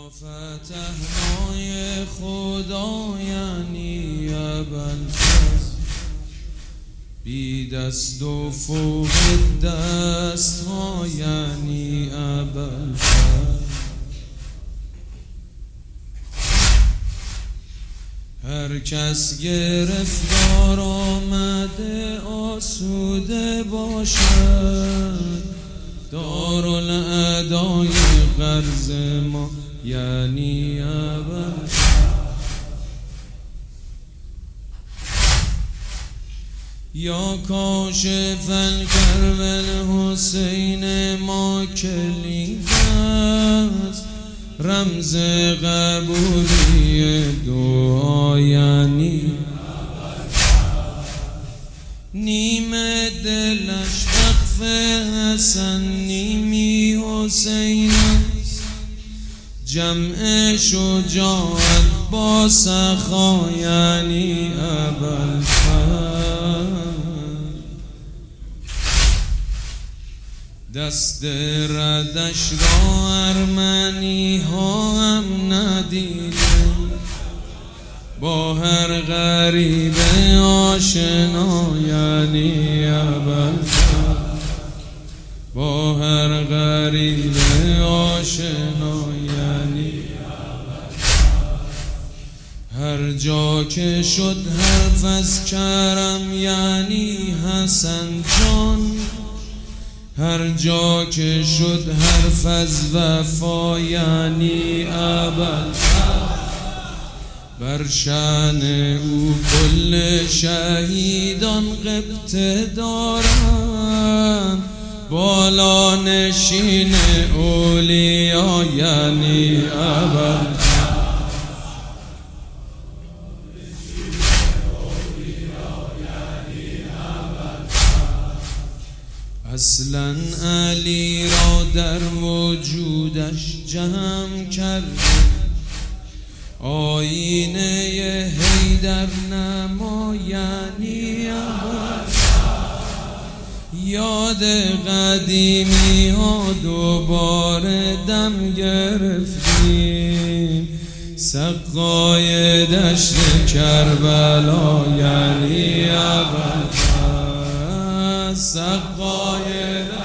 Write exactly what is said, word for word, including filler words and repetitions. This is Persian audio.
ما فتحنای خدا یعنی ابوالفضل، بی دست و فوق دست ها یعنی ابوالفضل. هر کس گرفتار آمده آسوده باشد، دارالادای قرض ما یعنی ابوالفضل. یا کاشف الکرب الحسین ما کلید است، رمز قبولی دعا یعنی نیمه دلش وقف حسن نیمی حسین است، جمع شجاعت با سخا یعنی ابوالفضل. دست ردش را ارمنی ها هم ندیده، با هر غریب آشنا یعنی ابوالفضل. با هر غریب آشنا یعنی ابوالفضل. هر جا که شد حرف از کرم یعنی حسن جان، هر جا که شد حرف از وفا یعنی ابوالفضل. بر شأن او کل شهیدان غبطه دارند، بالا نشین اولیا یعنی ابوالفضل. اصلا علی را در وجودش جمع کرده، آینه حیدر نما یعنی ابوالفضل. یاد قدیمی ها دوباره دم گرفتیم، سقای دشت کربلا یعنی ابوالفضل. سقای